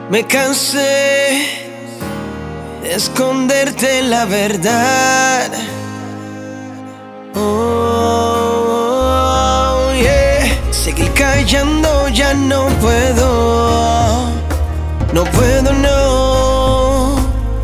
Me cansé de esconderte la verdad. Oh, yeah. Seguir callando ya no puedo. No puedo, no.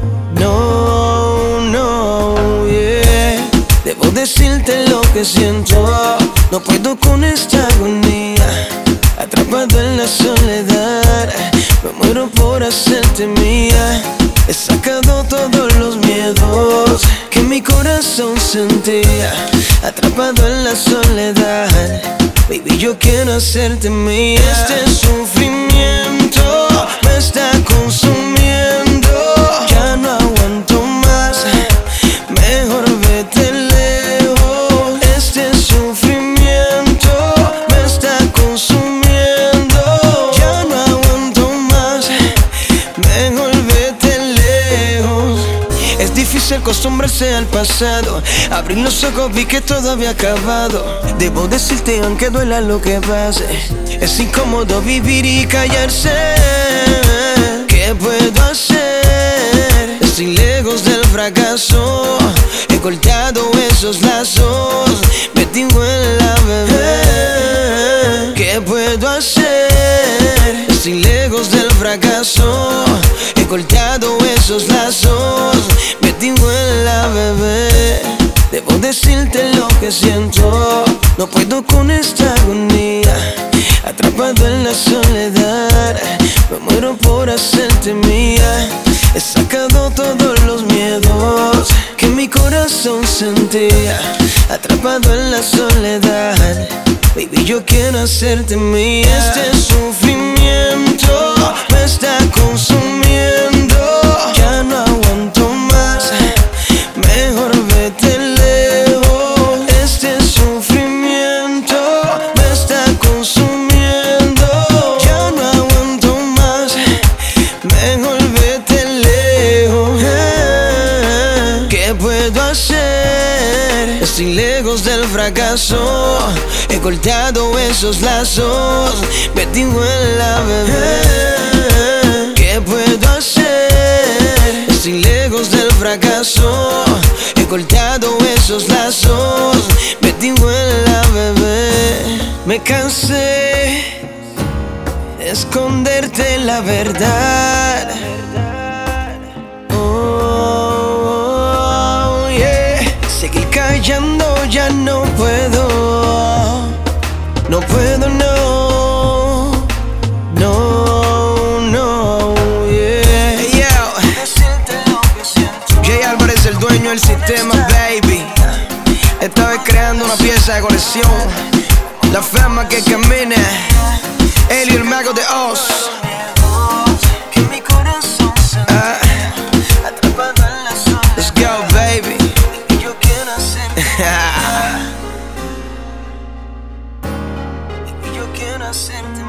No, no, yeah. Debo decirte lo que siento. No puedo con esta agonía. Atrapado en la soledad, me muero por hacerte mía. He sacado todos los miedos que mi corazón sentía. Atrapado en la soledad, baby, yo quiero hacerte mía. Este sufrimiento me está consumiendo. Ya no aguanto más, mejor vete lejos. Este sufrimiento me está consumiendo. Ya no aguanto más, mejor vete lejos. Es difícil acostumbrarse al pasado. Abrir los ojos, vi que todo había acabado. Debo decirte aunque duela lo que pase, es incómodo vivir y callarse. ¿Qué puedo hacer? Estoy lejos del fracaso. He cortado esos lazos, me tengo en la bebé. ¿Qué puedo hacer? Estoy lejos del fracaso. He cortado esos lazos, me tengo en la bebé. Debo decirte lo que siento. No puedo con esta agonía. Atrapado en la soledad, me muero por hacerte mía. He sacado todos los miedos que mi corazón sentía. Atrapado en la soledad, baby, yo quiero hacerte mía. Este sufrimiento me está consumiendo. Ya no aguanto más, mejor vete lejos. Este sufrimiento me está consumiendo. Ya no aguanto más, mejor vete lejos. ¿Qué puedo hacer? Estoy lejos del fracaso. He cortado esos lazos, me tengo en la bebé. ¿Qué puedo hacer? Estoy lejos del fracaso. He cortado esos lazos, me tengo en la bebé. Me cansé de esconderte la verdad. Oh, yeah. Seguir callando ya no puedo. No puedo, no. No, no, yeah. Hey, yo. Jay Álvarez, el dueño del sistema, baby. Esta vez creando una pieza de colección. La fama que camina. Él y el mago de Oz. Let's go, baby. Yo quiero hacerte